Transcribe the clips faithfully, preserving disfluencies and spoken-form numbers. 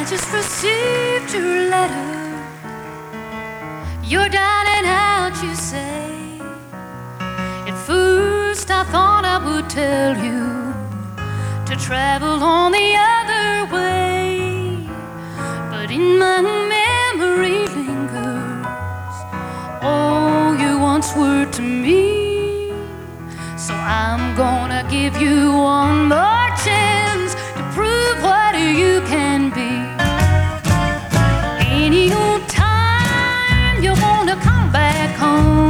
I just received your letter. You're down and out, you say. At first I thought I would tell you to travel on the other way, but in my memory lingers all your once were to me. So I'm gonna give you one more chance to prove what you can be. Any old time you wanna come back home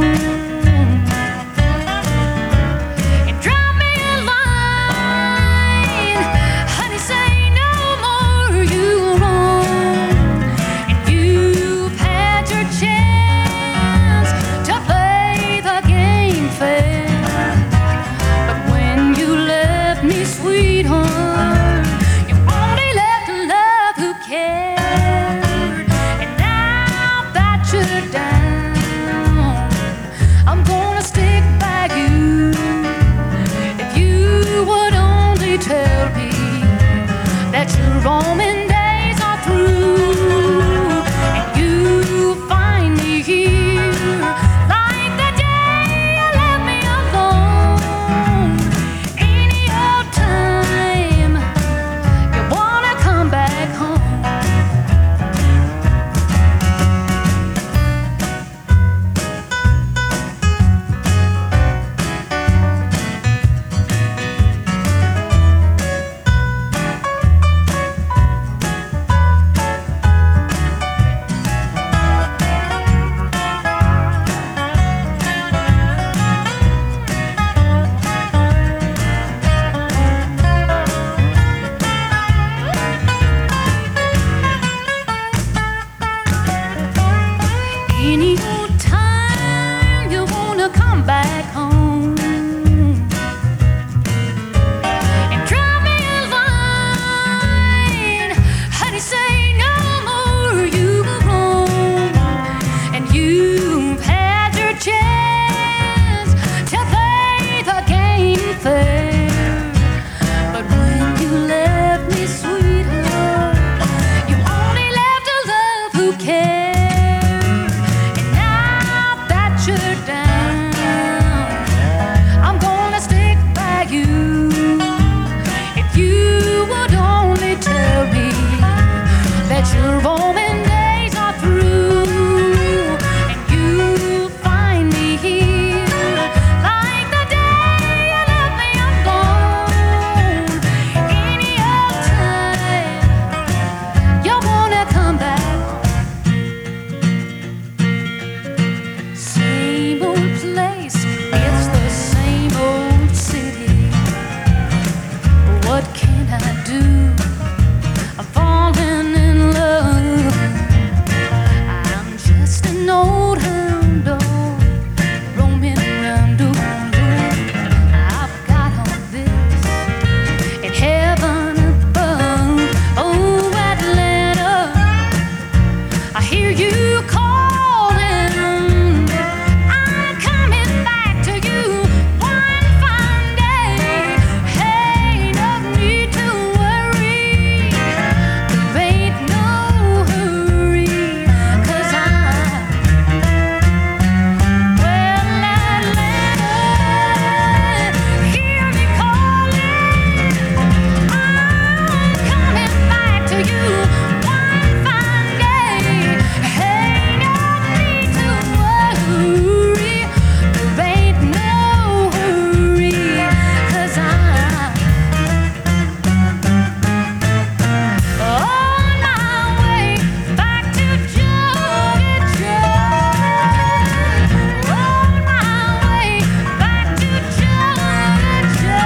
and drop me a line, honey, say no more you wrong. And you've had your chance to play the game fair, but when you left me, sweetheart, you only left a love who cared. And now that you're down, I'm gonna stick by you. If you would only tell me that your Roman days are through, and you find me here like the day you left me alone. Any old time you wanna come back home. Any old time you wanna come back home and drop me a line, honey, say no more you wrong. And you've had your chance to play the game fair, but when you left me, sweetheart, you only left a love who cared. And now that you're down, I'm gonna stick by you. If you would only tell me that your Roman days are through, and you find me here like the day you left me alone. Any old time you wanna come back. Same old place, it's the same old city. What can I do? I'm falling in love. I'm just an old hound dog roaming around doing good. I've got all this in heaven above. Oh, Atlanta, I hear you calling. I'm coming back to you one fine day. Hey, no need to worry, there ain't no hurry, 'cause I, well, Atlanta, hear me calling. I'm coming back to you one fine day. Hey, no need to worry, there ain't no hurry, 'cause I'm on my way back to Georgia. On my way back to Georgia.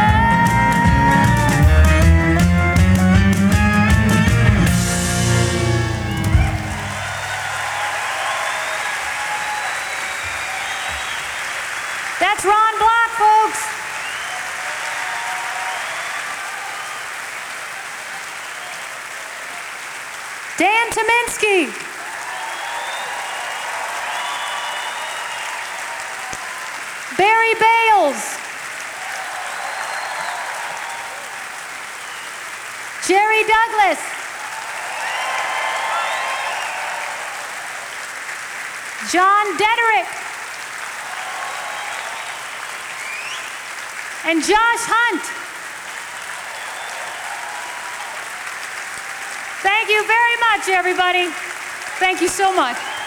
That's Ron Block, folks. Dan Tyminski. Barry Bales. Jerry Douglas. John Dederick, and Josh Hunt. Thank you very much, everybody. Thank you so much.